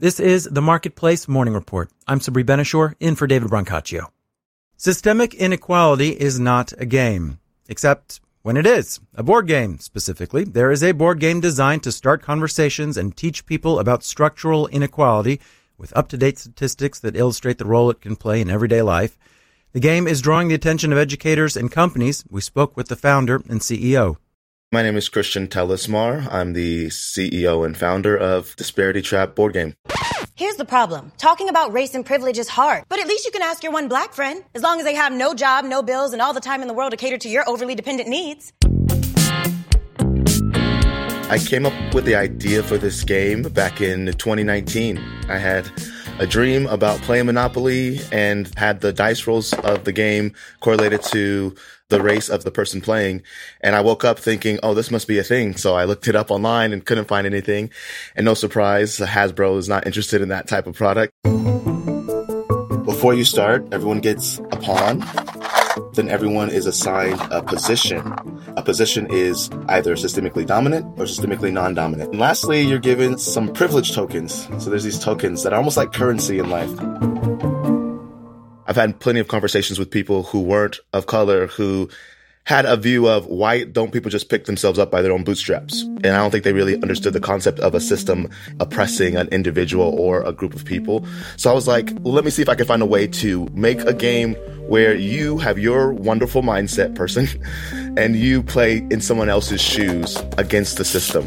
This is the Marketplace Morning Report. I'm Sabri Benishore, in for David Brancaccio. Systemic inequality is not a game, except when it is. A board game, specifically. There is a board game designed to start conversations and teach people about structural inequality with up-to-date statistics that illustrate the role it can play in everyday life. The game is drawing the attention of educators and companies. We spoke with the founder and CEO. My name is Christian Telesmar. I'm the CEO and founder of Disparity Trap board game. Here's the problem. Talking about race and privilege is hard, but at least you can ask your one black friend, as long as they have no job, no bills, and all the time in the world to cater to your overly dependent needs. I came up with the idea for this game back in 2019. I had a dream about playing Monopoly and had the dice rolls of the game correlated to the race of the person playing. And I woke up thinking, oh, this must be a thing. So I looked it up online and couldn't find anything. And no surprise, Hasbro is not interested in that type of product. Before you start, everyone gets a pawn. Then everyone is assigned a position. A position is either systemically dominant or systemically non-dominant. And lastly, you're given some privilege tokens. So there's these tokens that are almost like currency in life. I've had plenty of conversations with people who weren't of color, who had a view of why don't people just pick themselves up by their own bootstraps? And I don't think they really understood the concept of a system oppressing an individual or a group of people. So I was like, well, let me see if I can find a way to make a game where you have your wonderful mindset person and you play in someone else's shoes against the system.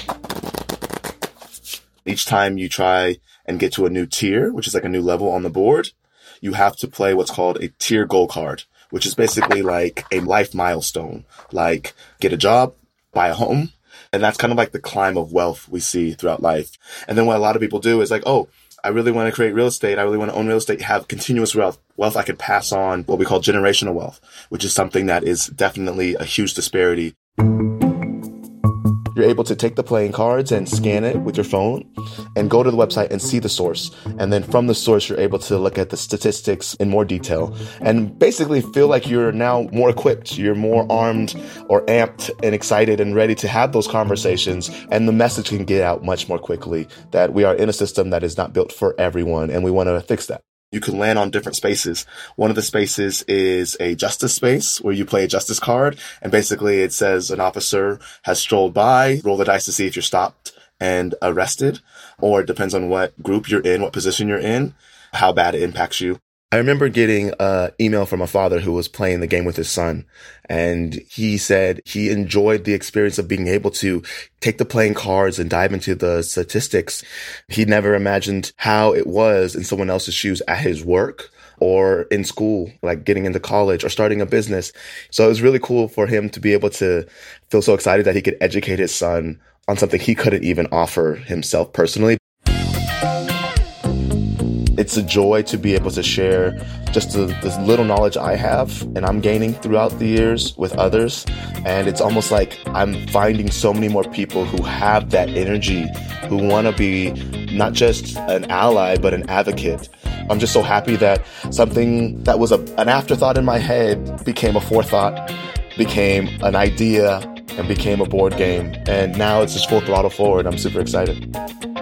Each time you try and get to a new tier, which is like a new level on the board, you have to play what's called a tier goal card, which is basically like a life milestone, like get a job, buy a home. And that's kind of like the climb of wealth we see throughout life. And then what a lot of people do is like, oh, I really want to create real estate. I really want to own real estate, have continuous wealth I could pass on, what we call generational wealth, which is something that is definitely a huge disparity. You're able to take the playing cards and scan it with your phone and go to the website and see the source. And then from the source, you're able to look at the statistics in more detail and basically feel like you're now more equipped. You're more armed or amped and excited and ready to have those conversations. And the message can get out much more quickly that we are in a system that is not built for everyone. And we want to fix that. You can land on different spaces. One of the spaces is a justice space where you play a justice card. And basically it says an officer has strolled by, roll the dice to see if you're stopped and arrested, or it depends on what group you're in, what position you're in, how bad it impacts you. I remember getting an email from a father who was playing the game with his son, and he said he enjoyed the experience of being able to take the playing cards and dive into the statistics. He never imagined how it was in someone else's shoes at his work or in school, like getting into college or starting a business. So it was really cool for him to be able to feel so excited that he could educate his son on something he couldn't even offer himself personally. It's a joy to be able to share just the little knowledge I have and I'm gaining throughout the years with others. And it's almost like I'm finding so many more people who have that energy, who want to be not just an ally, but an advocate. I'm just so happy that something that was an afterthought in my head became a forethought, became an idea, and became a board game. And now it's just full throttle forward. I'm super excited.